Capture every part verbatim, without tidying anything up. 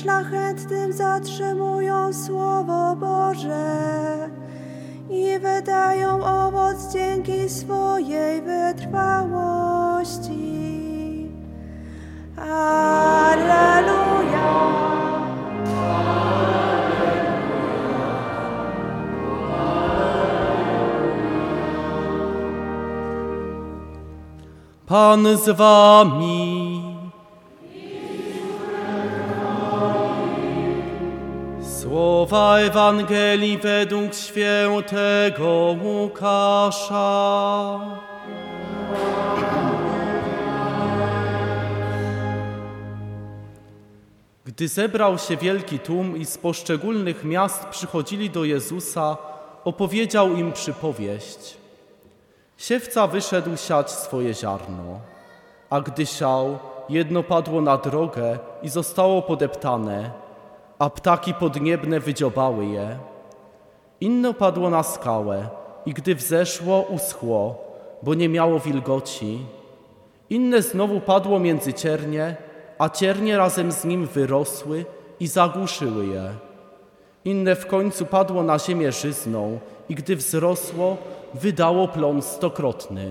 szlachetnym zatrzymują Słowo Boże i wydają owoc dzięki swojej wytrwałości. Alleluja! Pan z wami. Słowa Ewangelii według świętego Łukasza. Gdy zebrał się wielki tłum i z poszczególnych miast przychodzili do Jezusa, opowiedział im przypowieść. Siewca wyszedł siać swoje ziarno, a gdy siał, jedno padło na drogę i zostało podeptane, a ptaki podniebne wydziobały je. Inne padło na skałę i gdy wzeszło, uschło, bo nie miało wilgoci. Inne znowu padło między ciernie, a ciernie razem z nim wyrosły i zagłuszyły je. Inne w końcu padło na ziemię żyzną i gdy wzrosło, wydało plon stokrotny.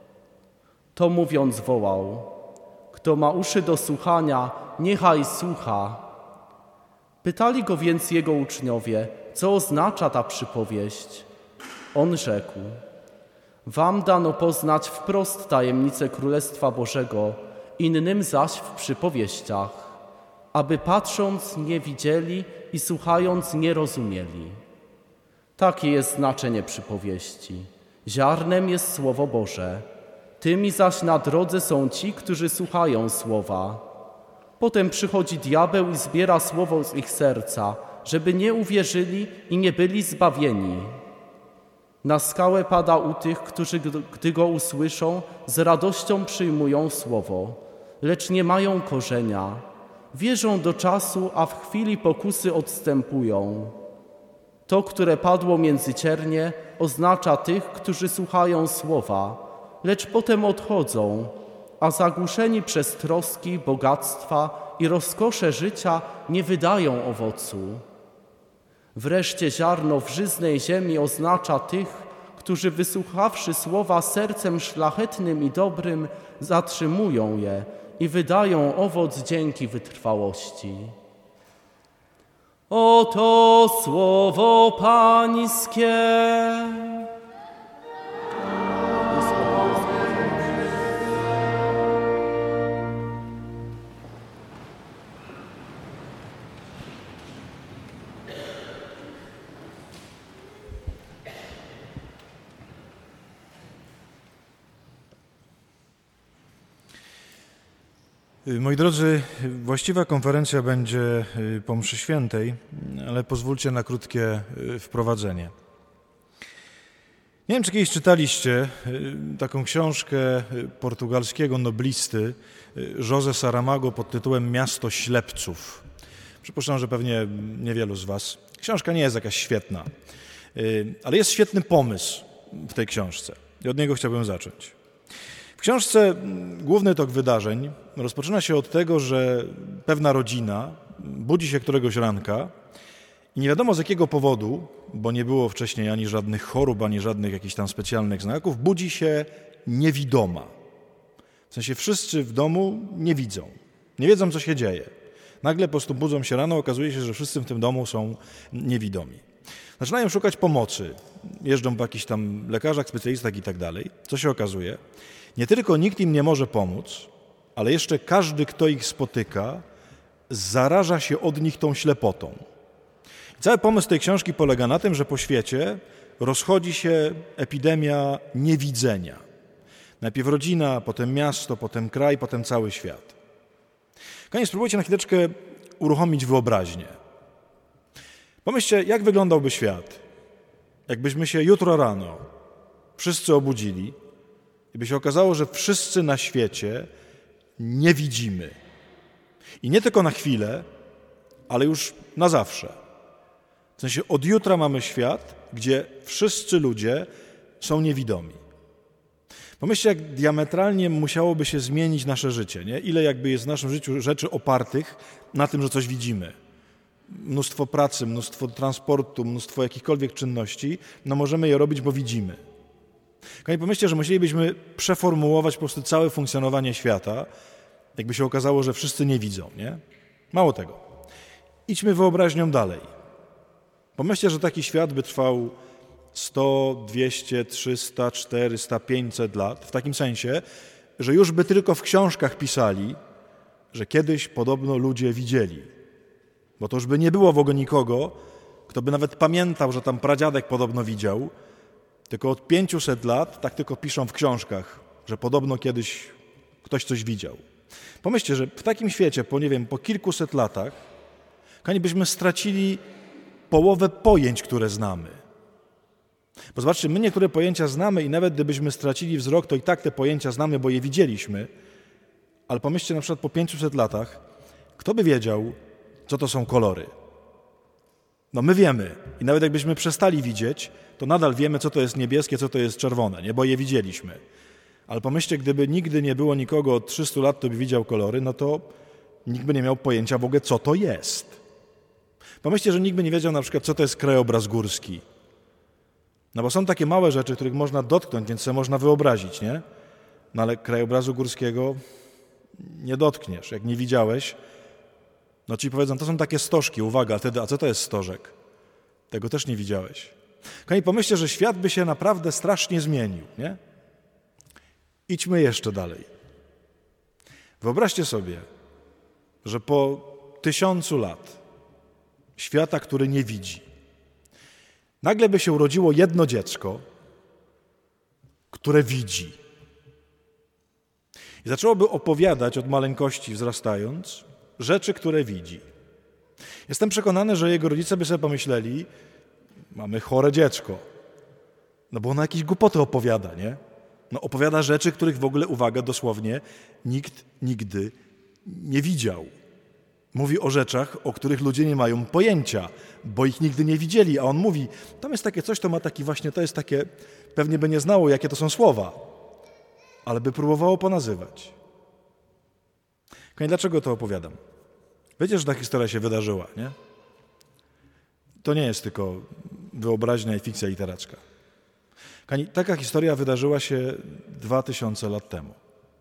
To mówiąc wołał: kto ma uszy do słuchania, niechaj słucha. Pytali go więc jego uczniowie, co oznacza ta przypowieść. On rzekł: wam dano poznać wprost tajemnicę Królestwa Bożego, innym zaś w przypowieściach, aby patrząc nie widzieli i słuchając nie rozumieli. Takie jest znaczenie przypowieści. Ziarnem jest Słowo Boże, tymi zaś na drodze są ci, którzy słuchają Słowa. Potem przychodzi diabeł i zbiera Słowo z ich serca, żeby nie uwierzyli i nie byli zbawieni. Na skałę pada u tych, którzy, gdy go usłyszą, z radością przyjmują Słowo, lecz nie mają korzenia. Wierzą do czasu, a w chwili pokusy odstępują. To, które padło między ciernie, oznacza tych, którzy słuchają Słowa, lecz potem odchodzą, a zagłuszeni przez troski, bogactwa i rozkosze życia nie wydają owocu. Wreszcie ziarno w żyznej ziemi oznacza tych, którzy wysłuchawszy Słowa sercem szlachetnym i dobrym, zatrzymują je i wydają owoc dzięki wytrwałości. Oto słowo Pańskie. Moi drodzy, właściwa konferencja będzie po mszy świętej, ale pozwólcie na krótkie wprowadzenie. Nie wiem, czy kiedyś czytaliście taką książkę portugalskiego noblisty José Saramago pod tytułem Miasto ślepców. Przypuszczam, że pewnie niewielu z was. Książka nie jest jakaś świetna, ale jest świetny pomysł w tej książce i od niego chciałbym zacząć. W książce główny tok wydarzeń rozpoczyna się od tego, że pewna rodzina budzi się któregoś ranka i nie wiadomo z jakiego powodu, bo nie było wcześniej ani żadnych chorób, ani żadnych jakichś tam specjalnych znaków, budzi się niewidoma. W sensie wszyscy w domu nie widzą, nie wiedzą, co się dzieje. Nagle po prostu budzą się rano, okazuje się, że wszyscy w tym domu są niewidomi. Zaczynają szukać pomocy, jeżdżą po jakichś tam lekarzach, specjalistach i tak dalej. Co się okazuje? Nie tylko nikt im nie może pomóc, ale jeszcze każdy, kto ich spotyka, zaraża się od nich tą ślepotą. I cały pomysł tej książki polega na tym, że po świecie rozchodzi się epidemia niewidzenia. Najpierw rodzina, potem miasto, potem kraj, potem cały świat. Koniecznie spróbujcie na chwileczkę uruchomić wyobraźnię. Pomyślcie, jak wyglądałby świat, jakbyśmy się jutro rano wszyscy obudzili i by się okazało, że wszyscy na świecie nie widzimy. I nie tylko na chwilę, ale już na zawsze. W sensie od jutra mamy świat, gdzie wszyscy ludzie są niewidomi. Pomyślcie, jak diametralnie musiałoby się zmienić nasze życie, nie? Ile jakby jest w naszym życiu rzeczy opartych na tym, że coś widzimy. Mnóstwo pracy, mnóstwo transportu, mnóstwo jakichkolwiek czynności, no możemy je robić, bo widzimy. Kochani, pomyślcie, że musielibyśmy przeformułować po prostu całe funkcjonowanie świata, jakby się okazało, że wszyscy nie widzą, nie? Mało tego. Idźmy wyobraźnią dalej. Pomyślcie, że taki świat by trwał sto, dwieście, trzysta, czterysta, pięćset lat, w takim sensie, że już by tylko w książkach pisali, że kiedyś podobno ludzie widzieli. Bo to już by nie było w ogóle nikogo, kto by nawet pamiętał, że tam pradziadek podobno widział, tylko od pięciuset lat tak tylko piszą w książkach, że podobno kiedyś ktoś coś widział. Pomyślcie, że w takim świecie, po nie wiem, po kilkuset latach, kochani, byśmy stracili połowę pojęć, które znamy. Bo zobaczcie, my niektóre pojęcia znamy i nawet gdybyśmy stracili wzrok, to i tak te pojęcia znamy, bo je widzieliśmy, ale pomyślcie na przykład po pięciuset latach, kto by wiedział, co to są kolory? No my wiemy i nawet jakbyśmy przestali widzieć, to nadal wiemy, co to jest niebieskie, co to jest czerwone, nie? Bo je widzieliśmy. Ale pomyślcie, gdyby nigdy nie było nikogo od trzystu lat, kto by widział kolory, no to nikt by nie miał pojęcia w ogóle, co to jest. Pomyślcie, że nikt by nie wiedział na przykład, co to jest krajobraz górski. No bo są takie małe rzeczy, których można dotknąć, więc sobie można wyobrazić, nie? No ale krajobrazu górskiego nie dotkniesz. Jak nie widziałeś, no ci powiedzą, to są takie stożki, uwaga, wtedy, a co to jest stożek? Tego też nie widziałeś. Kochani, pomyślcie, że świat by się naprawdę strasznie zmienił, nie? Idźmy jeszcze dalej. Wyobraźcie sobie, że po tysiącu lat świata, który nie widzi, nagle by się urodziło jedno dziecko, które widzi. I zaczęłoby opowiadać od maleńkości wzrastając rzeczy, które widzi. Jestem przekonany, że jego rodzice by sobie pomyśleli, mamy chore dziecko. No bo ono jakieś głupoty opowiada, nie? No opowiada rzeczy, których w ogóle, uwaga, dosłownie nikt nigdy nie widział. Mówi o rzeczach, o których ludzie nie mają pojęcia, bo ich nigdy nie widzieli. A on mówi, tam jest takie coś, to ma taki właśnie, to jest takie, pewnie by nie znało, jakie to są słowa, ale by próbowało ponazywać. Kochani, dlaczego to opowiadam? Wiecie, że ta historia się wydarzyła, nie? To nie jest tylko wyobraźnia i fikcja literacka. Kochani, taka historia wydarzyła się dwa tysiące lat temu.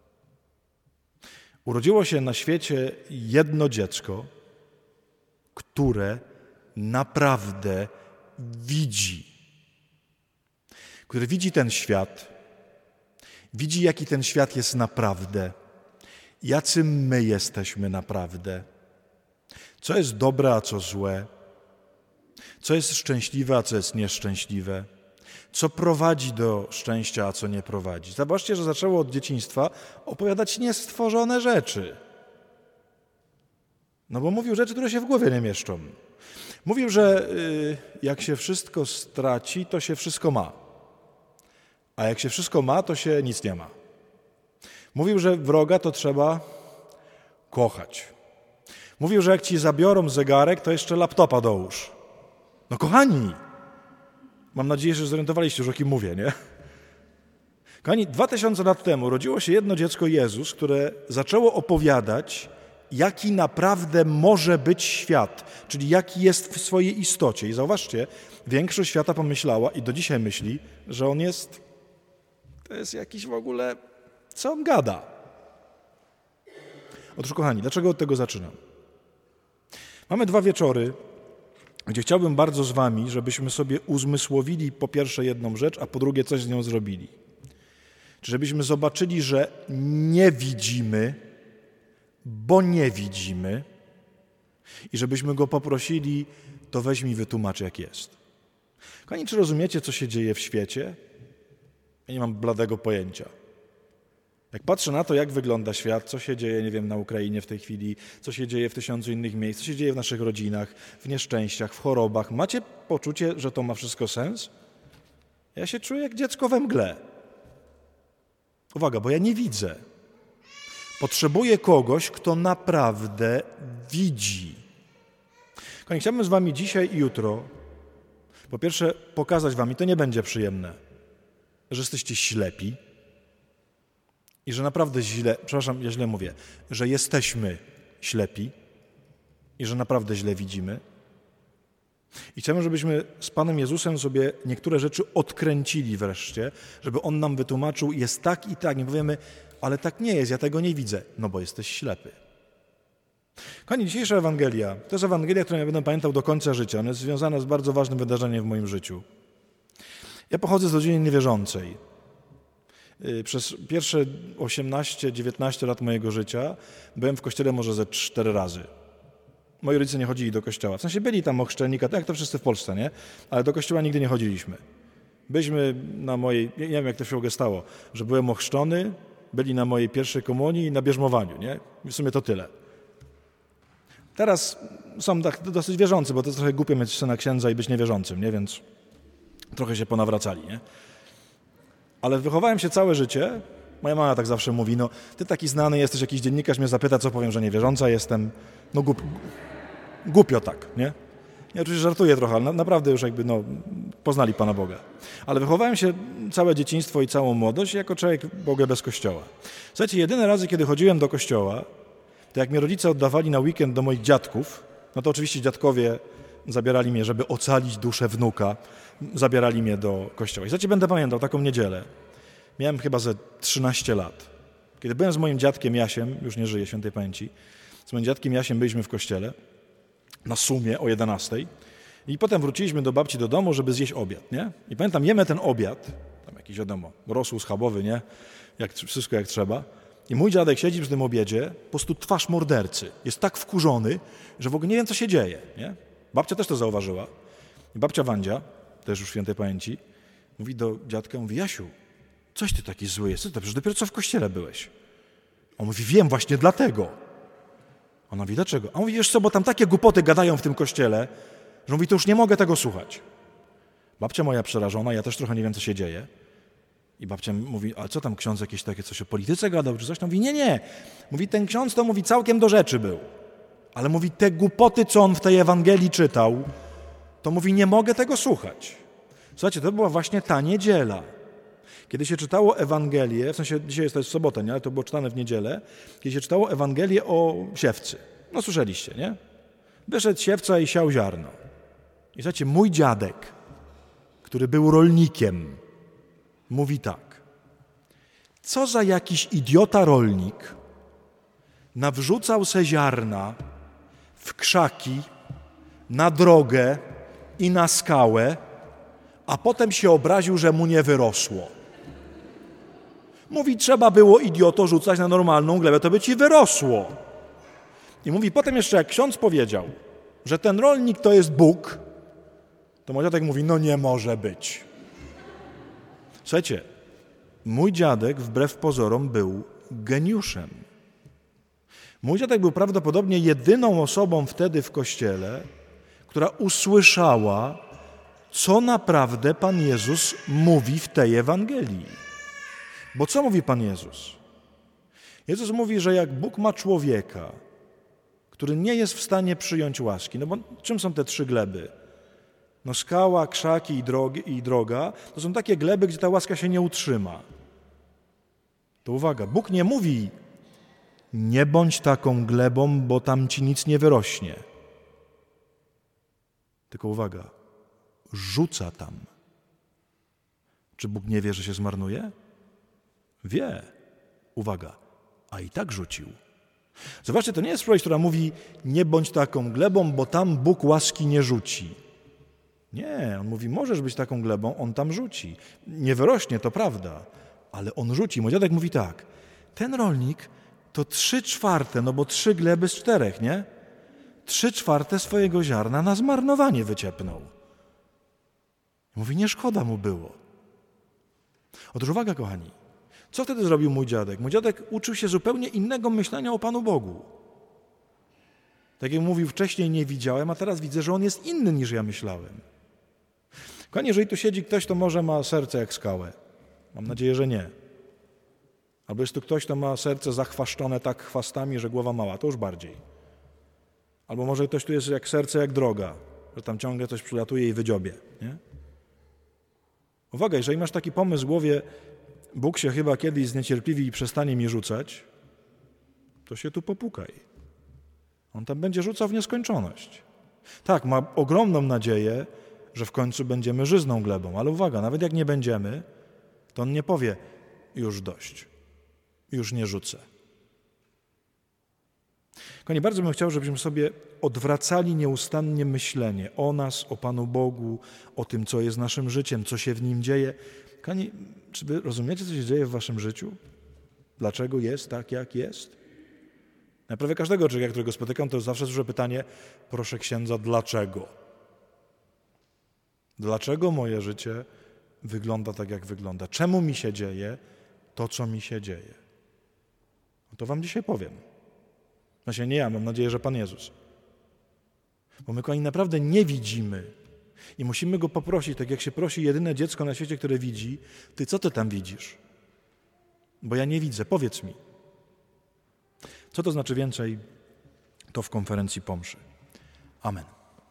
Urodziło się na świecie jedno dziecko, które naprawdę widzi. Które widzi ten świat, widzi, jaki ten świat jest naprawdę, jacy my jesteśmy naprawdę, co jest dobre, a co złe, co jest szczęśliwe, a co jest nieszczęśliwe, co prowadzi do szczęścia, a co nie prowadzi. Zobaczcie, że zaczęło od dzieciństwa opowiadać niestworzone rzeczy. No bo mówił rzeczy, które się w głowie nie mieszczą. Mówił, że y, jak się wszystko straci, to się wszystko ma. A jak się wszystko ma, to się nic nie ma. Mówił, że wroga to trzeba kochać. Mówił, że jak ci zabiorą zegarek, to jeszcze laptopa dołóż. No kochani, mam nadzieję, że zorientowaliście już, o kim mówię, nie? Kochani, dwa tysiące lat temu rodziło się jedno dziecko Jezus, które zaczęło opowiadać, jaki naprawdę może być świat, czyli jaki jest w swojej istocie. I zauważcie, większość świata pomyślała i do dzisiaj myśli, że on jest, to jest jakiś w ogóle, co on gada. Otóż, kochani, dlaczego od tego zaczynam? Mamy dwa wieczory, gdzie chciałbym bardzo z wami, żebyśmy sobie uzmysłowili po pierwsze jedną rzecz, a po drugie coś z nią zrobili. Czy żebyśmy zobaczyli, że nie widzimy, bo nie widzimy i żebyśmy go poprosili, to weź mi wytłumacz, jak jest. Kochani, czy rozumiecie, co się dzieje w świecie? Ja nie mam bladego pojęcia. Jak patrzę na to, jak wygląda świat, co się dzieje, nie wiem, na Ukrainie w tej chwili, co się dzieje w tysiącu innych miejsc, co się dzieje w naszych rodzinach, w nieszczęściach, w chorobach, macie poczucie, że to ma wszystko sens? Ja się czuję jak dziecko we mgle. Uwaga, bo ja nie widzę. Potrzebuję kogoś, kto naprawdę widzi. Kochani, chciałbym z wami dzisiaj i jutro, po pierwsze, pokazać wam, i to nie będzie przyjemne, że jesteście ślepi. I że naprawdę źle, przepraszam, ja źle mówię, że jesteśmy ślepi i że naprawdę źle widzimy. I chcemy, żebyśmy z Panem Jezusem sobie niektóre rzeczy odkręcili wreszcie, żeby On nam wytłumaczył, jest tak i tak. Nie powiemy, ale tak nie jest, ja tego nie widzę, no bo jesteś ślepy. Kochani, dzisiejsza Ewangelia to jest Ewangelia, którą ja będę pamiętał do końca życia. Ona jest związana z bardzo ważnym wydarzeniem w moim życiu. Ja pochodzę z rodziny niewierzącej. Przez pierwsze osiemnaście dziewiętnaście lat mojego życia byłem w kościele może ze cztery razy. Moi rodzice nie chodzili do kościoła. W sensie byli tam ochrzczeni, tak jak to wszyscy w Polsce, nie? Ale do kościoła nigdy nie chodziliśmy. Byliśmy na mojej, nie wiem jak to się w ogóle stało, że byłem ochrzczony, byli na mojej pierwszej komunii i na bierzmowaniu, nie? W sumie to tyle. Teraz są tak dosyć wierzący, bo to jest trochę głupio mieć syna księdza i być niewierzącym, nie? Więc trochę się ponawracali, nie? Ale wychowałem się całe życie. Moja mama tak zawsze mówi, no ty taki znany jesteś, jakiś dziennikarz mnie zapyta, co powiem, że niewierząca jestem. No głup... głupio tak, nie? Ja oczywiście żartuję trochę, ale na, naprawdę już jakby, no, poznali Pana Boga. Ale wychowałem się całe dzieciństwo i całą młodość jako człowiek Boga bez kościoła. Słuchajcie, jedyne razy, kiedy chodziłem do kościoła, to jak mnie rodzice oddawali na weekend do moich dziadków, no to oczywiście dziadkowie zabierali mnie, żeby ocalić duszę wnuka, zabierali mnie do kościoła. I słuchajcie, będę pamiętał taką niedzielę. Miałem chyba ze trzynaście lat. Kiedy byłem z moim dziadkiem Jasiem, już nie żyje, świętej pamięci, z moim dziadkiem Jasiem byliśmy w kościele na sumie o jedenastej i potem wróciliśmy do babci do domu, żeby zjeść obiad, nie? I pamiętam, jemy ten obiad, tam jakiś wiadomo, rosół schabowy, nie? Jak, wszystko jak trzeba. I mój dziadek siedzi przy tym obiedzie, po prostu twarz mordercy. Jest tak wkurzony, że w ogóle nie wiem, co się dzieje, nie? Babcia też to zauważyła. I babcia Wandzia, też już świętej pamięci, mówi do dziadka, mówi, Jasiu, coś ty taki zły jest, przecież dopiero co w kościele byłeś. On mówi, wiem, właśnie dlatego. Ona mówi, dlaczego? A on mówi, wiesz co, bo tam takie głupoty gadają w tym kościele, że mówi, to już nie mogę tego słuchać. Babcia moja przerażona, ja też trochę nie wiem, co się dzieje. I babcia mówi, a co tam ksiądz jakieś takie coś o polityce gadał, czy coś? To mówi, nie, nie. Mówi, ten ksiądz to mówi całkiem do rzeczy był. Ale mówi, te głupoty, co on w tej Ewangelii czytał, to mówi, nie mogę tego słuchać. Słuchajcie, to była właśnie ta niedziela. Kiedy się czytało Ewangelię, w sensie dzisiaj jest to jest sobota, nie? Ale to było czytane w niedzielę, kiedy się czytało Ewangelię o siewcy. No słyszeliście, nie? Wyszedł siewca i siał ziarno. I słuchajcie, mój dziadek, który był rolnikiem, mówi tak. Co za jakiś idiota rolnik nawrzucał se ziarna w krzaki, na drogę i na skałę, a potem się obraził, że mu nie wyrosło. Mówi, trzeba było idioto rzucać na normalną glebę, to by ci wyrosło. I mówi, potem jeszcze jak ksiądz powiedział, że ten rolnik to jest Bóg, to mój dziadek mówi, no nie może być. Słuchajcie, mój dziadek wbrew pozorom był geniuszem. Mój dziadek był prawdopodobnie jedyną osobą wtedy w kościele, która usłyszała, co naprawdę Pan Jezus mówi w tej Ewangelii. Bo co mówi Pan Jezus? Jezus mówi, że jak Bóg ma człowieka, który nie jest w stanie przyjąć łaski, no bo czym są te trzy gleby? No skała, krzaki i, drogi, i droga, to są takie gleby, gdzie ta łaska się nie utrzyma. To uwaga, Bóg nie mówi, nie bądź taką glebą, bo tam ci nic nie wyrośnie. Tylko uwaga, rzuca tam. Czy Bóg nie wie, że się zmarnuje? Wie. Uwaga, a i tak rzucił. Zobaczcie, to nie jest przypowieść, która mówi, nie bądź taką glebą, bo tam Bóg łaski nie rzuci. Nie, on mówi, możesz być taką glebą, on tam rzuci. Nie wyrośnie, to prawda, ale on rzuci. Mój dziadek mówi tak, ten rolnik to trzy czwarte, no bo trzy gleby z czterech, nie? Trzy czwarte swojego ziarna na zmarnowanie wyciepnął. Mówi, nie szkoda mu było. Otóż uwaga, kochani, co wtedy zrobił mój dziadek? Mój dziadek uczył się zupełnie innego myślenia o Panu Bogu. Tak jak mówił, wcześniej nie widziałem, a teraz widzę, że on jest inny niż ja myślałem. Kochani, jeżeli tu siedzi ktoś, to może ma serce jak skałę. Mam nadzieję, że nie. Albo jest tu ktoś, kto ma serce zachwaszczone tak chwastami, że głowa mała, to już bardziej. Albo może ktoś tu jest jak serce jak droga, że tam ciągle coś przylatuje i wydziobie. Nie? Uwaga, jeżeli masz taki pomysł w głowie, Bóg się chyba kiedyś zniecierpliwi i przestanie mi rzucać, to się tu popukaj. On tam będzie rzucał w nieskończoność. Tak, ma ogromną nadzieję, że w końcu będziemy żyzną glebą, ale uwaga, nawet jak nie będziemy, to on nie powie już dość, już nie rzucę. Kochani, bardzo bym chciał, żebyśmy sobie odwracali nieustannie myślenie o nas, o Panu Bogu, o tym, co jest naszym życiem, co się w nim dzieje. Kochani, czy wy rozumiecie, co się dzieje w waszym życiu? Dlaczego jest tak, jak jest? Na prawie każdego człowieka, którego spotykam, to zawsze słyszę pytanie, proszę księdza, dlaczego? Dlaczego moje życie wygląda tak, jak wygląda? Czemu mi się dzieje to, co mi się dzieje? No to wam dzisiaj powiem. Znaczy nie ja, mam nadzieję, że Pan Jezus. Bo my, kochani, naprawdę nie widzimy i musimy Go poprosić, tak jak się prosi jedyne dziecko na świecie, które widzi, ty co ty tam widzisz? Bo ja nie widzę, powiedz mi. Co to znaczy więcej, to w konferencji po mszy. Amen.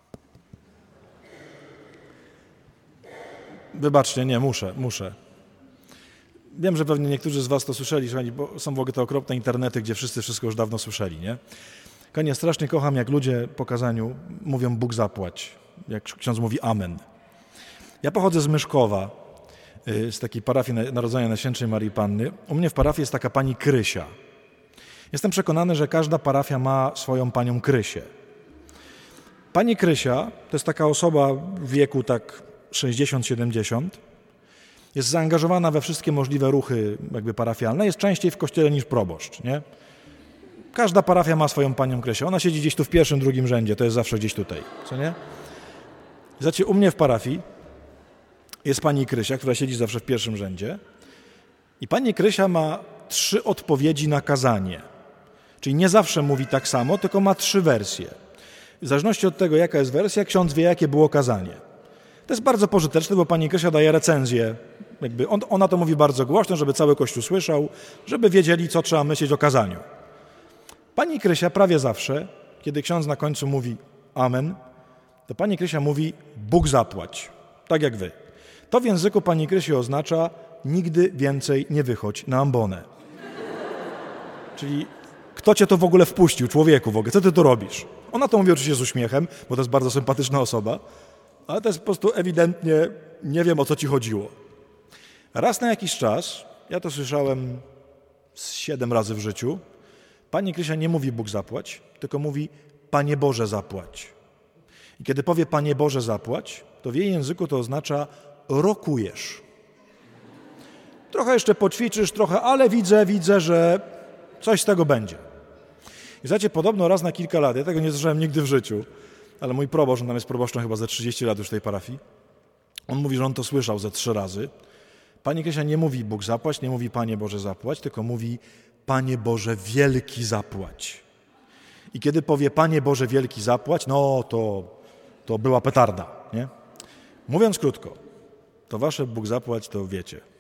Wybaczcie, nie, muszę, muszę. Wiem, że pewnie niektórzy z was to słyszeli, bo są w ogóle te okropne internety, gdzie wszyscy wszystko już dawno słyszeli, nie? Kochani, strasznie kocham, jak ludzie po kazaniu mówią Bóg zapłać, jak ksiądz mówi amen. Ja pochodzę z Myszkowa, z takiej parafii Narodzenia Najświętszej Maryi Panny. U mnie w parafii jest taka pani Krysia. Jestem przekonany, że każda parafia ma swoją panią Krysię. Pani Krysia to jest taka osoba w wieku tak sześćdziesiąt siedemdziesiąt. Jest zaangażowana we wszystkie możliwe ruchy jakby parafialne. Jest częściej w kościele niż proboszcz, nie? Każda parafia ma swoją panią Krysię. Ona siedzi gdzieś tu w pierwszym, drugim rzędzie. To jest zawsze gdzieś tutaj, co nie? Zobaczcie, u mnie w parafii jest pani Krysia, która siedzi zawsze w pierwszym rzędzie. I pani Krysia ma trzy odpowiedzi na kazanie. Czyli nie zawsze mówi tak samo, tylko ma trzy wersje. W zależności od tego, jaka jest wersja, ksiądz wie, jakie było kazanie. To jest bardzo pożyteczne, bo pani Krysia daje recenzję. Jakby on, ona to mówi bardzo głośno, żeby cały Kościół słyszał, żeby wiedzieli, co trzeba myśleć o kazaniu. Pani Krysia prawie zawsze, kiedy ksiądz na końcu mówi amen, to pani Krysia mówi Bóg zapłać, tak jak wy. To w języku pani Krysi oznacza nigdy więcej nie wychodź na ambonę. Czyli kto cię to w ogóle wpuścił, człowieku w ogóle, co ty tu robisz? Ona to mówi oczywiście z uśmiechem, bo to jest bardzo sympatyczna osoba, ale to jest po prostu ewidentnie, nie wiem o co ci chodziło. Raz na jakiś czas, ja to słyszałem z siedem razy w życiu, pani Krysia nie mówi Bóg zapłać, tylko mówi Panie Boże zapłać. I kiedy powie Panie Boże zapłać, to w jej języku to oznacza rokujesz. Trochę jeszcze poćwiczysz, trochę, ale widzę, widzę, że coś z tego będzie. I znacie, podobno raz na kilka lat, ja tego nie słyszałem nigdy w życiu, ale mój proboszcz, on tam jest proboszczem chyba ze trzydzieści lat już w tej parafii, on mówi, że on to słyszał ze trzy razy. Pani Krysia nie mówi Bóg zapłać, nie mówi Panie Boże zapłać, tylko mówi Panie Boże wielki zapłać. I kiedy powie Panie Boże wielki zapłać, no to, to była petarda, nie? Mówiąc krótko, to wasze Bóg zapłać to wiecie.